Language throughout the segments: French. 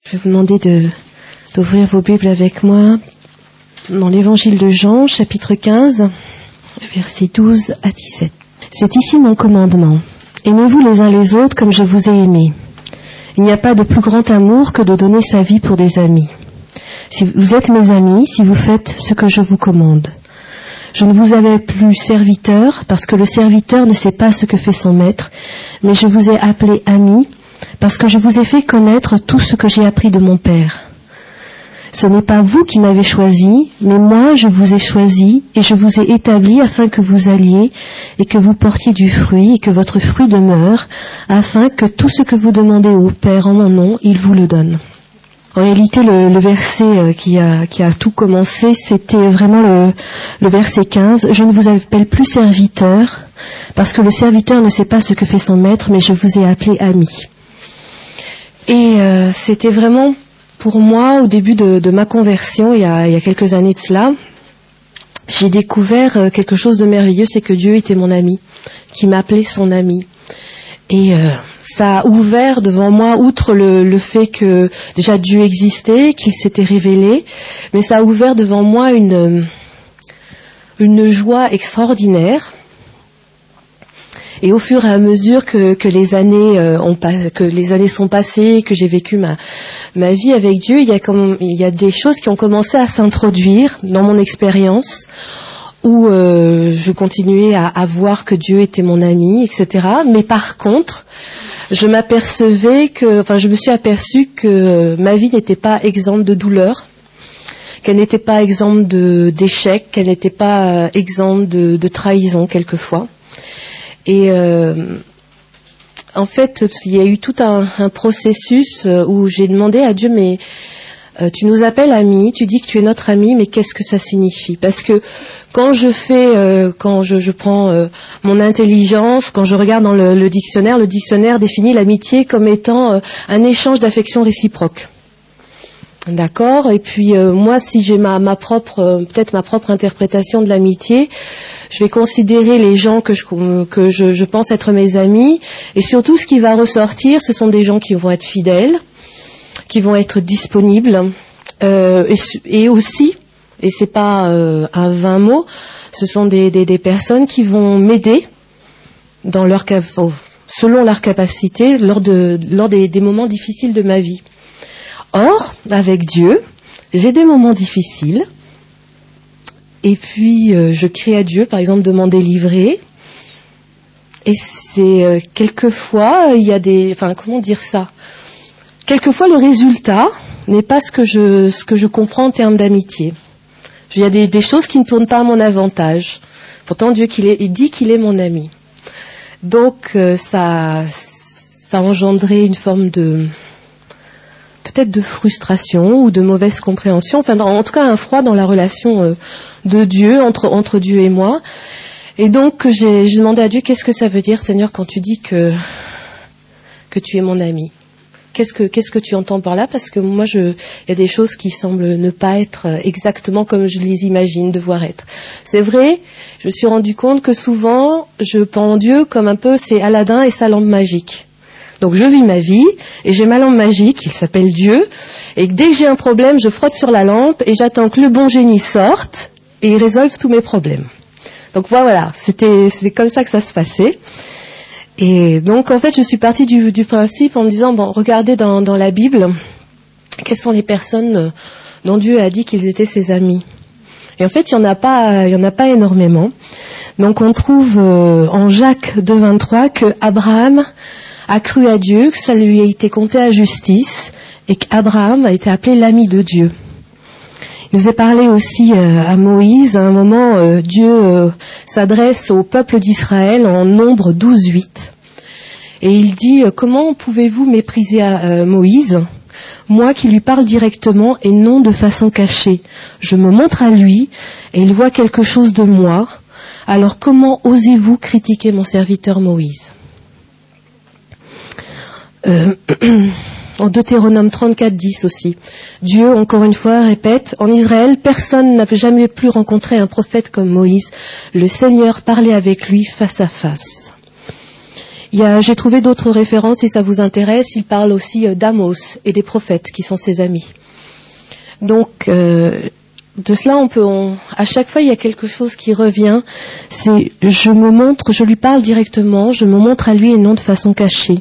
Je vais vous demander d'ouvrir vos Bibles avec moi dans l'Évangile de Jean, chapitre 15, versets 12 à 17. C'est ici mon commandement. Aimez-vous les uns les autres comme je vous ai aimés. Il n'y a pas de plus grand amour que de donner sa vie pour des amis. Si vous êtes mes amis, si vous faites ce que je vous commande. Je ne vous avais plus serviteur, parce que le serviteur ne sait pas ce que fait son maître, mais je vous ai appelé amis, parce que je vous ai fait connaître tout ce que j'ai appris de mon Père. Ce n'est pas vous qui m'avez choisi, mais moi je vous ai choisi et je vous ai établi afin que vous alliez et que vous portiez du fruit et que votre fruit demeure, afin que tout ce que vous demandez au Père en mon nom, il vous le donne. En réalité, le verset qui a tout commencé, c'était vraiment le verset 15. Je ne vous appelle plus serviteur, parce que le serviteur ne sait pas ce que fait son maître, mais je vous ai appelé ami. Et c'était vraiment pour moi, au début de ma conversion, il y a quelques années de cela, j'ai découvert quelque chose de merveilleux, c'est que Dieu était mon ami, qui m'appelait son ami. Et ça a ouvert devant moi, outre le fait que déjà Dieu existait, qu'il s'était révélé, mais ça a ouvert devant moi une joie extraordinaire. Et au fur et à mesure que les années sont passées, que j'ai vécu ma vie avec Dieu, il y a des choses qui ont commencé à s'introduire dans mon expérience, où je continuais à voir que Dieu était mon ami, etc. Mais par contre, je me suis aperçue que ma vie n'était pas exempte de douleur, qu'elle n'était pas exempte d'échecs, qu'elle n'était pas exempte de trahison quelquefois. Et en fait, il y a eu tout un processus où j'ai demandé à Dieu, mais tu nous appelles amis, tu dis que tu es notre ami, mais qu'est-ce que ça signifie ? Parce que quand je prends mon intelligence, quand je regarde dans le dictionnaire définit l'amitié comme étant un échange d'affection réciproque. D'accord. Et puis moi, si j'ai ma propre interprétation de l'amitié, je vais considérer les gens que je pense être mes amis, et surtout ce qui va ressortir, ce sont des gens qui vont être fidèles, qui vont être disponibles, et aussi, et c'est pas un vain mot, ce sont des personnes qui vont m'aider dans selon leur capacité lors des moments difficiles de ma vie. Or, avec Dieu, j'ai des moments difficiles, et puis je crie à Dieu, par exemple, de m'en délivrer, et c'est quelquefois, il y a comment dire ça ? Quelquefois, le résultat n'est pas ce que je comprends en termes d'amitié. Il y a des choses qui ne tournent pas à mon avantage. Pourtant, Dieu il dit qu'il est mon ami. Donc, ça a engendré une forme peut-être de frustration ou de mauvaise compréhension, en tout cas un froid dans la relation de Dieu, entre Dieu et moi. Et donc j'ai demandé à Dieu, qu'est-ce que ça veut dire, Seigneur, quand tu dis que tu es mon ami ? Qu'est-ce que tu entends par là ? Parce que moi, il y a des choses qui semblent ne pas être exactement comme je les imagine devoir être. C'est vrai, je me suis rendu compte que souvent, je prends Dieu comme un peu, c'est Aladdin et sa lampe magique. Donc je vis ma vie, et j'ai ma lampe magique, il s'appelle Dieu, et dès que j'ai un problème, je frotte sur la lampe, et j'attends que le bon génie sorte, et il résolve tous mes problèmes. Donc voilà, c'était comme ça que ça se passait. Et donc en fait, je suis partie du principe en me disant, regardez dans la Bible, quelles sont les personnes dont Dieu a dit qu'ils étaient ses amis. Et en fait, il y en a pas énormément. Donc on trouve en Jacques 2,23 que Abraham a cru à Dieu, que ça lui a été compté à justice, et qu'Abraham a été appelé l'ami de Dieu. Il nous est parlé aussi à Moïse, à un moment, Dieu s'adresse au peuple d'Israël en Nombre 12:8. Et il dit, comment pouvez-vous mépriser Moïse, moi qui lui parle directement et non de façon cachée ? Je me montre à lui, et il voit quelque chose de moi. Alors comment osez-vous critiquer mon serviteur Moïse ? En Deutéronome 34:10 aussi. Dieu, encore une fois, répète, en Israël, personne n'a jamais plus rencontré un prophète comme Moïse. Le Seigneur parlait avec lui face à face. J'ai trouvé d'autres références, si ça vous intéresse. Il parle aussi d'Amos et des prophètes qui sont ses amis. Donc, de cela, à chaque fois, il y a quelque chose qui revient. C'est, je lui parle directement, je me montre à lui et non de façon cachée.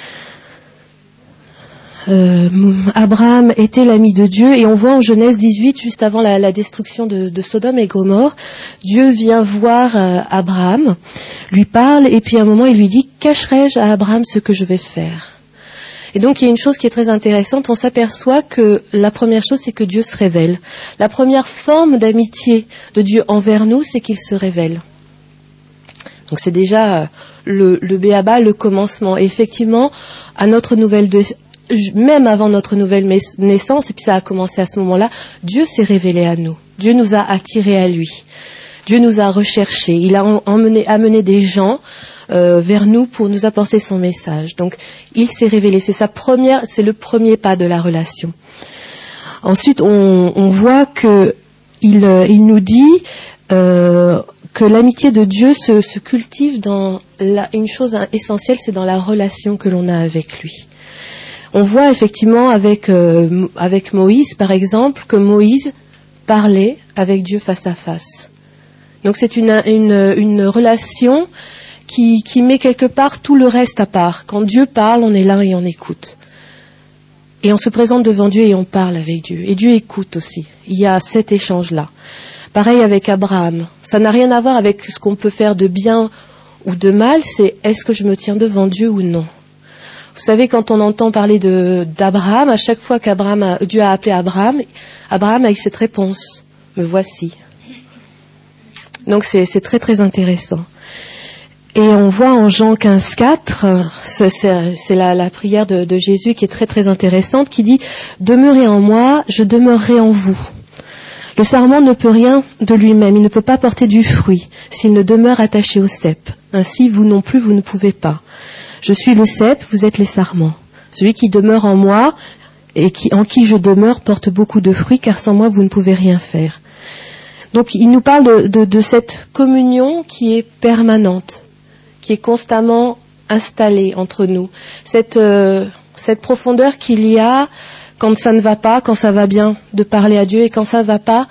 Abraham était l'ami de Dieu et on voit en Genèse 18, juste avant la destruction de Sodome et Gomorrhe, Dieu vient voir Abraham, lui parle et puis à un moment il lui dit « Cacherai-je à Abraham ce que je vais faire ?» Et donc il y a une chose qui est très intéressante, on s'aperçoit que la première chose c'est que Dieu se révèle. La première forme d'amitié de Dieu envers nous, c'est qu'il se révèle. Donc c'est déjà le b.a.-ba, le commencement. Et effectivement, même avant notre nouvelle naissance, et puis ça a commencé à ce moment-là, Dieu s'est révélé à nous. Dieu nous a attirés à lui. Dieu nous a recherchés. Il a amené des gens vers nous pour nous apporter son message. Donc, il s'est révélé. C'est le premier pas de la relation. Ensuite, on voit que il nous dit que l'amitié de Dieu se cultive dans une chose essentielle, c'est dans la relation que l'on a avec lui. On voit effectivement avec Moïse, par exemple, que Moïse parlait avec Dieu face à face. Donc c'est une relation qui met quelque part tout le reste à part. Quand Dieu parle, on est là et on écoute. Et on se présente devant Dieu et on parle avec Dieu. Et Dieu écoute aussi. Il y a cet échange-là. Pareil avec Abraham. Ça n'a rien à voir avec ce qu'on peut faire de bien ou de mal, c'est est-ce que je me tiens devant Dieu ou non. Vous savez, quand on entend parler d'Abraham, à chaque fois Dieu a appelé Abraham a eu cette réponse. Me voici. Donc c'est très très intéressant. Et on voit en Jean 15,4, c'est la prière de Jésus qui est très très intéressante, qui dit « Demeurez en moi, je demeurerai en vous ». Le sarment ne peut rien de lui-même, il ne peut pas porter du fruit s'il ne demeure attaché au cep. Ainsi, vous non plus, vous ne pouvez pas. Je suis le cep, vous êtes les sarments. Celui qui demeure en moi et en qui je demeure porte beaucoup de fruits, car sans moi, vous ne pouvez rien faire. Donc, il nous parle de cette communion qui est permanente, qui est constamment installée entre nous. Cette profondeur qu'il y a quand ça ne va pas, quand ça va bien, de parler à Dieu, et quand ça ne va pas,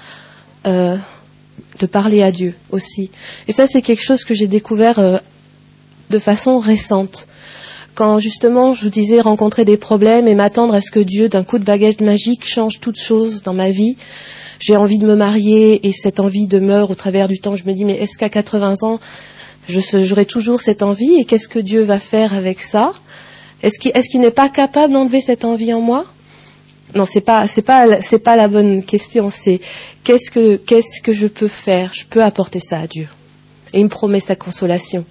de parler à Dieu aussi. Et ça, c'est quelque chose que j'ai découvert de façon récente. Quand justement, je vous disais, rencontrer des problèmes et m'attendre à ce que Dieu, d'un coup de baguette magique, change toute chose dans ma vie. J'ai envie de me marier et cette envie demeure au travers du temps. Je me dis, mais est-ce qu'à 80 ans, j'aurai toujours cette envie et qu'est-ce que Dieu va faire avec ça? Est-ce qu'il n'est pas capable d'enlever cette envie en moi? Non, c'est pas la bonne question. C'est qu'est-ce que je peux faire? Je peux apporter ça à Dieu. Et il me promet sa consolation.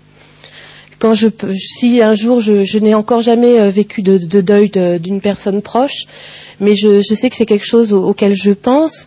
Si un jour je n'ai encore jamais vécu de deuil d'une personne proche, mais je sais que c'est quelque chose auquel je pense.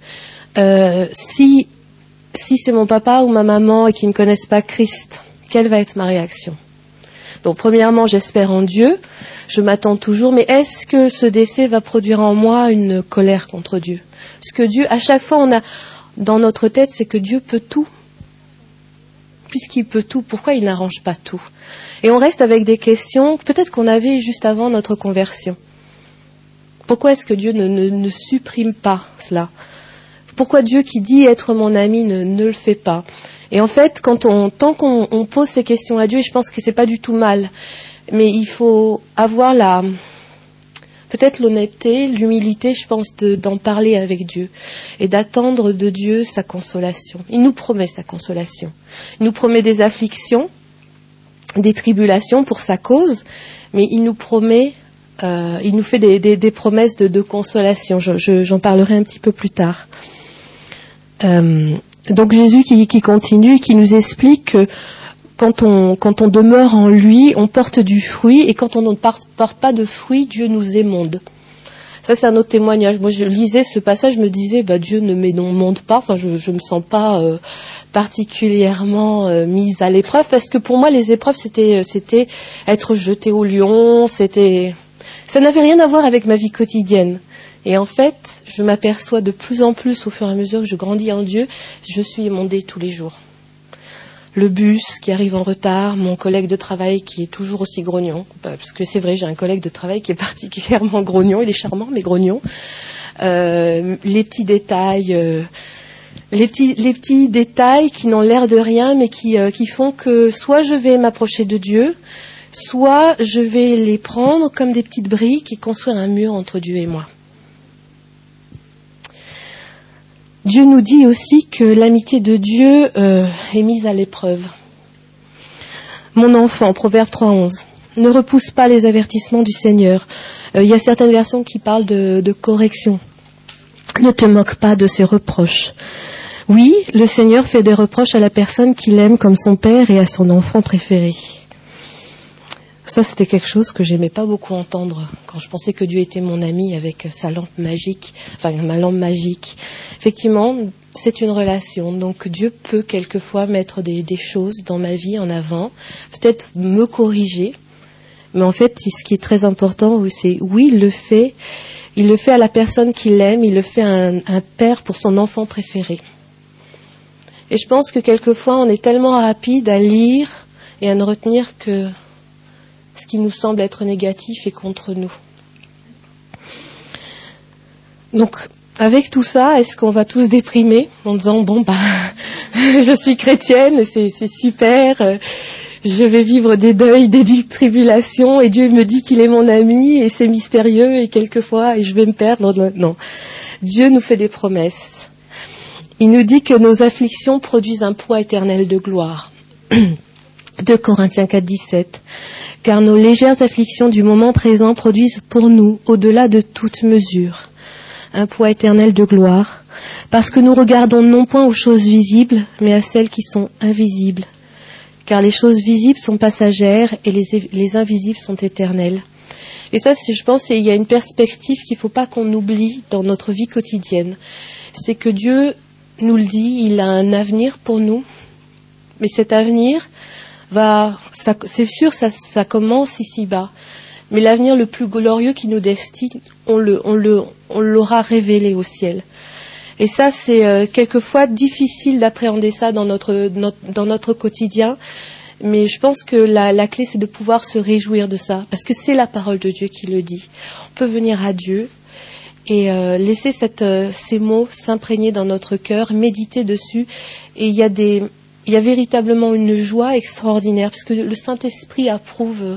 Si c'est mon papa ou ma maman et qu'ils ne connaissent pas Christ, quelle va être ma réaction? Donc premièrement, j'espère en Dieu, je m'attends toujours, mais est-ce que ce décès va produire en moi une colère contre Dieu? Parce que Dieu, à chaque fois, on a dans notre tête, c'est que Dieu peut tout. Puisqu'il peut tout, pourquoi il n'arrange pas tout? Et on reste avec des questions, peut-être qu'on avait juste avant notre conversion. Pourquoi est-ce que Dieu ne supprime pas cela? Pourquoi Dieu qui dit être mon ami ne le fait pas? Et en fait, tant qu'on pose ces questions à Dieu, et je pense que c'est pas du tout mal, mais il faut avoir peut-être l'honnêteté, l'humilité, je pense, d'en parler avec Dieu et d'attendre de Dieu sa consolation. Il nous promet sa consolation. Il nous promet des afflictions, des tribulations pour sa cause, mais il nous promet, il nous fait des promesses de consolation. J'en parlerai un petit peu plus tard. Donc Jésus qui continue, qui nous explique que quand on demeure en lui, on porte du fruit, et quand on ne porte pas de fruit, Dieu nous émonde. Ça, c'est un autre témoignage. Moi, je lisais ce passage, je me disais, Dieu ne m'émonde pas. Enfin, je me sens pas particulièrement mise à l'épreuve, parce que pour moi, les épreuves, c'était être jetée au lion. Ça n'avait rien à voir avec ma vie quotidienne. Et en fait, je m'aperçois de plus en plus, au fur et à mesure que je grandis en Dieu, je suis émondée tous les jours. le bus qui arrive en retard, mon collègue de travail qui est toujours aussi grognon, parce que c'est vrai, j'ai un collègue de travail qui est particulièrement grognon, il est charmant mais grognon. Les petits détails, les petits détails qui n'ont l'air de rien, mais qui font que soit je vais m'approcher de Dieu, soit je vais les prendre comme des petites briques et construire un mur entre Dieu et moi. Dieu nous dit aussi que l'amitié de Dieu est mise à l'épreuve. Mon enfant, Proverbe 3:11, ne repousse pas les avertissements du Seigneur. Il y a certaines versions qui parlent de correction. Ne te moque pas de ses reproches. Oui, le Seigneur fait des reproches à la personne qu'il aime comme son père et à son enfant préféré. Ça, c'était quelque chose que j'aimais pas beaucoup entendre quand je pensais que Dieu était mon ami avec sa lampe magique, enfin ma lampe magique. Effectivement, c'est une relation, donc Dieu peut quelquefois mettre des choses dans ma vie en avant, peut-être me corriger, mais en fait, ce qui est très important, c'est oui, il le fait à la personne qu'il aime, il le fait à un père pour son enfant préféré. Et je pense que quelquefois, on est tellement rapide à lire et à ne retenir que ce qui nous semble être négatif est contre nous. Donc, avec tout ça, est-ce qu'on va tous déprimer en disant je suis chrétienne, c'est super, je vais vivre des deuils, des tribulations, et Dieu me dit qu'il est mon ami, et c'est mystérieux, et quelquefois, et je vais me perdre. Non. Dieu nous fait des promesses. Il nous dit que nos afflictions produisent un poids éternel de gloire. 2 Corinthiens 4:17. Car nos légères afflictions du moment présent produisent pour nous, au-delà de toute mesure, un poids éternel de gloire, parce que nous regardons non point aux choses visibles, mais à celles qui sont invisibles. Car les choses visibles sont passagères et les invisibles sont éternelles. Et ça, je pense, il y a une perspective qu'il ne faut pas qu'on oublie dans notre vie quotidienne. C'est que Dieu nous le dit, il a un avenir pour nous, mais cet avenir c'est sûr, ça commence ici-bas. Mais l'avenir le plus glorieux qui nous destine, on l'aura révélé au ciel. Et ça, c'est quelquefois difficile d'appréhender ça dans notre quotidien. Mais je pense que la clé, c'est de pouvoir se réjouir de ça. Parce que c'est la parole de Dieu qui le dit. On peut venir à Dieu et laisser ces mots s'imprégner dans notre cœur, méditer dessus. Et il y a véritablement une joie extraordinaire, parce que le Saint-Esprit approuve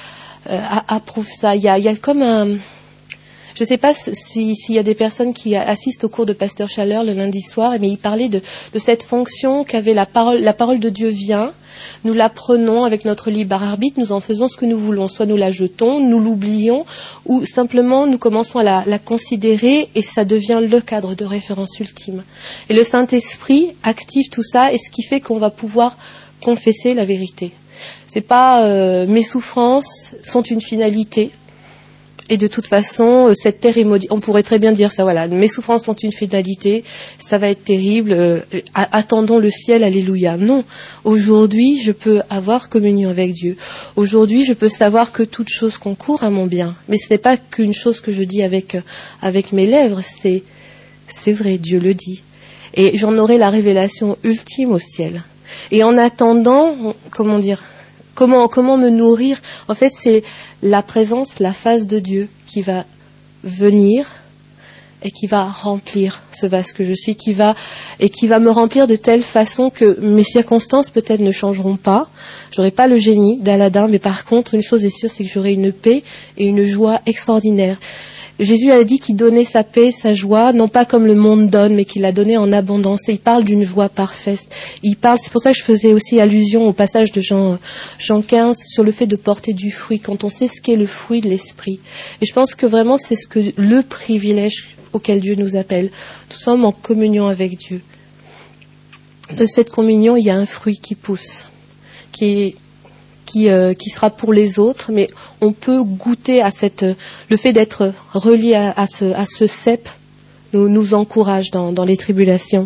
ça. Il y a comme un... Je ne sais pas s'il y a des personnes qui assistent au cours de Pasteur Chaleur le lundi soir, mais il parlait de cette fonction qu'avait la parole de Dieu vient. Nous la prenons avec notre libre arbitre, nous en faisons ce que nous voulons. Soit nous la jetons, nous l'oublions, ou simplement nous commençons à la considérer et ça devient le cadre de référence ultime. Et le Saint-Esprit active tout ça et ce qui fait qu'on va pouvoir confesser la vérité. C'est pas mes souffrances sont une finalité. Et de toute façon, cette terre est maudite. On pourrait très bien dire ça, voilà. Mes souffrances sont une finalité, ça va être terrible, attendons le ciel, alléluia. Non, aujourd'hui, je peux avoir communion avec Dieu. Aujourd'hui, je peux savoir que toute chose concourt à mon bien. Mais ce n'est pas qu'une chose que je dis avec mes lèvres, c'est vrai, Dieu le dit. Et j'en aurai la révélation ultime au ciel. Et en attendant, comment me nourrir? En fait, c'est la présence, la face de Dieu qui va venir et qui va remplir ce vase que je suis, qui va me remplir de telle façon que mes circonstances peut-être ne changeront pas. J'aurai pas le génie d'Aladin, mais par contre, une chose est sûre, c'est que j'aurai une paix et une joie extraordinaire. Jésus a dit qu'il donnait sa paix, sa joie, non pas comme le monde donne, mais qu'il l'a donné en abondance. Et il parle d'une joie parfaite. C'est pour ça que je faisais aussi allusion au passage de Jean 15 sur le fait de porter du fruit, quand on sait ce qu'est le fruit de l'esprit. Et je pense que vraiment c'est le privilège auquel Dieu nous appelle. Nous sommes en communion avec Dieu. De cette communion, il y a un fruit qui pousse, qui sera pour les autres, mais on peut goûter à le fait d'être relié à ce cep nous encourage dans les tribulations.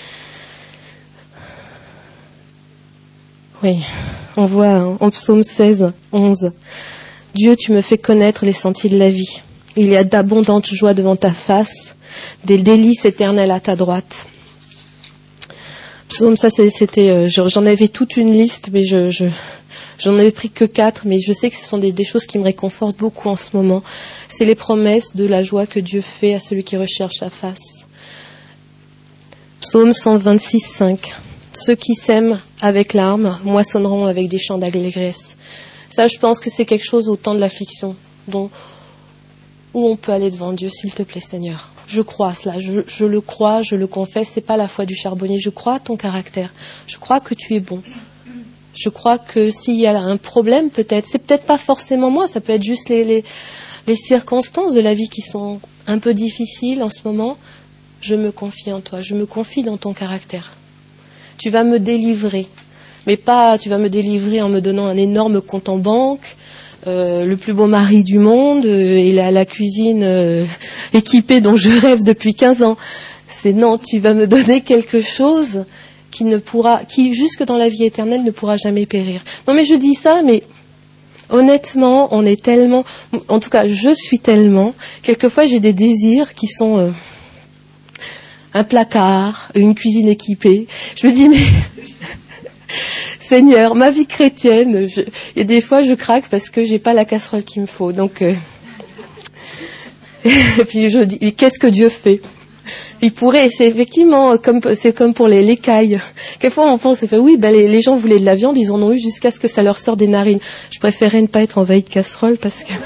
Oui, on voit en Psaume 16:11, Dieu, tu me fais connaître les sentiers de la vie. Il y a d'abondantes joies devant ta face, des délices éternelles à ta droite. Psaume, ça c'était, j'en avais toute une liste, mais j'en avais pris que 4, mais je sais que ce sont des choses qui me réconfortent beaucoup en ce moment. C'est les promesses de la joie que Dieu fait à celui qui recherche sa face. Psaume 126, 5. Ceux qui sèment avec larmes moissonneront avec des chants d'allégresse. Ça, je pense que c'est quelque chose au temps de l'affliction, où on peut aller devant Dieu, s'il te plaît, Seigneur. Je crois à cela, je le crois, je le confesse, c'est pas la foi du charbonnier, je crois à ton caractère, je crois que tu es bon. Je crois que s'il y a un problème, peut-être, c'est peut-être pas forcément moi, ça peut être juste les circonstances de la vie qui sont un peu difficiles en ce moment. Je me confie en toi, je me confie dans ton caractère. Tu vas me délivrer, mais pas tu vas me délivrer en me donnant un énorme compte en banque, le plus beau mari du monde et la cuisine équipée dont je rêve depuis 15 ans. C'est non, tu vas me donner quelque chose qui jusque dans la vie éternelle ne pourra jamais périr. Non mais je dis ça, mais honnêtement, on est tellement, en tout cas je suis tellement, quelquefois j'ai des désirs qui sont un placard, une cuisine équipée. Je me dis mais Seigneur, ma vie chrétienne, et des fois je craque parce que j'ai pas la casserole qu'il me faut. Donc et puis je dis qu'est-ce que Dieu fait? Il pourrait, c'est effectivement c'est comme pour les cailles. Quelquefois on pense, oui, les gens voulaient de la viande, ils en ont eu jusqu'à ce que ça leur sorte des narines. Je préférais ne pas être envahie de casserole parce que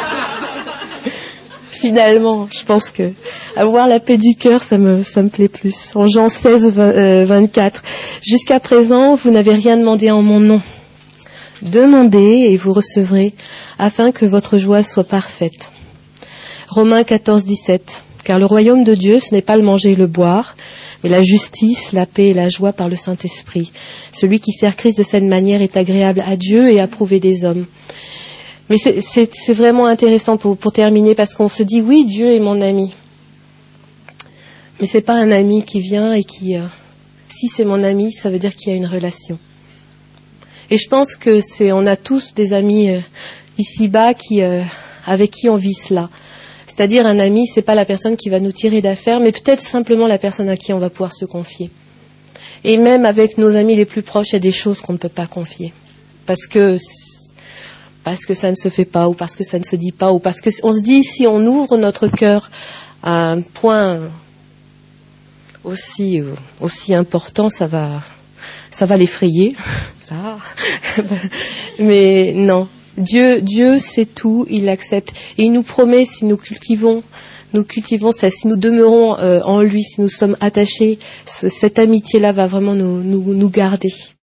finalement, je pense que avoir la paix du cœur, ça me plaît plus. En Jean 16, 24. Jusqu'à présent, vous n'avez rien demandé en mon nom. Demandez et vous recevrez, afin que votre joie soit parfaite. Romains 14, 17. Car le royaume de Dieu, ce n'est pas le manger et le boire, mais la justice, la paix et la joie par le Saint-Esprit. Celui qui sert Christ de cette manière est agréable à Dieu et approuvé des hommes. Mais c'est vraiment intéressant pour terminer, parce qu'on se dit, oui, Dieu est mon ami. Mais c'est pas un ami qui vient et qui... si c'est mon ami, ça veut dire qu'il y a une relation. Et je pense que on a tous des amis ici-bas avec qui on vit cela. C'est-à-dire un ami, c'est pas la personne qui va nous tirer d'affaire, mais peut-être simplement la personne à qui on va pouvoir se confier. Et même avec nos amis les plus proches, il y a des choses qu'on ne peut pas confier. Parce que ça ne se fait pas, ou parce que ça ne se dit pas, ou parce qu'on se dit, si on ouvre notre cœur à un point aussi important, ça va l'effrayer. Ça. Mais non. Dieu sait tout, il l'accepte. Et il nous promet, si nous cultivons ça, si nous demeurons en lui, si nous sommes attachés, cette amitié-là va vraiment nous garder.